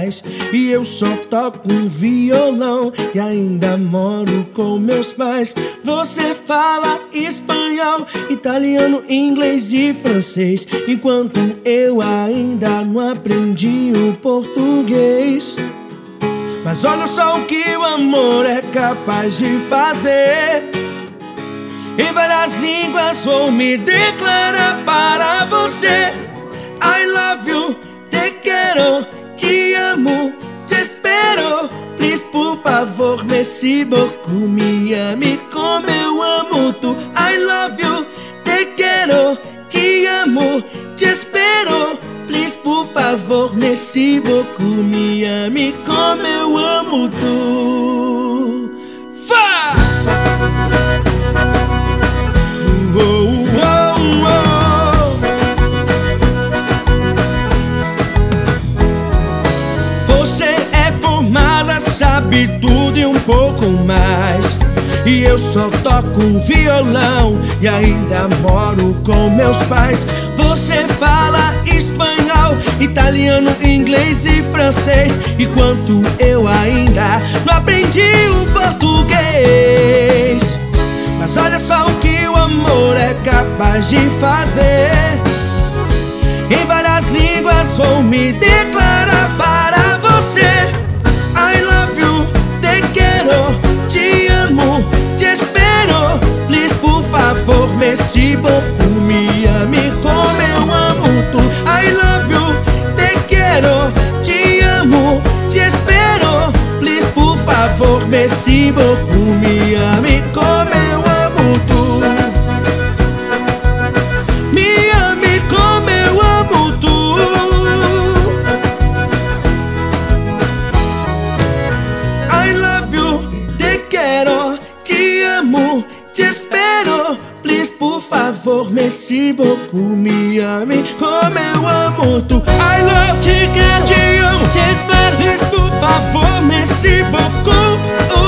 pais. E eu só toco um violão e ainda moro com meus pais. Você fala espanhol, italiano, inglês e francês, enquanto eu ainda não aprendi o português. Mas olha só o que o amor é capaz de fazer. Em várias línguas vou me declarar para você. I love you, te quero, te amo, te espero. Please, por favor, merci beaucoup, me ame como eu amo tu. I love you, te quero, te amo, te espero. Please, por favor, merci beaucoup, me ame como eu amo tu. Fá! Você é formada, sabe tudo e um pouco mais. E eu só toco um violão e ainda moro com meus pais. Você fala espanhol, italiano, inglês e francês, enquanto eu ainda não aprendi o português. Mas olha só o que o amor é capaz de fazer. Em várias línguas vou me declarar para você. I love you, te quero, te amo, te espero. Please, por favor, merci beaucoup, me ame como eu amo tu. I love you, te quero, te amo, te espero. Please, por favor, merci beaucoup, me ame como eu amo tu. Me ame como eu amo tu. I love you, te quero, te amo, te espero. Please, por favor, merci beaucoup, me ame como eu amo tu. I love, te quero, te amo, te espero. Please, por favor, merci beaucoup.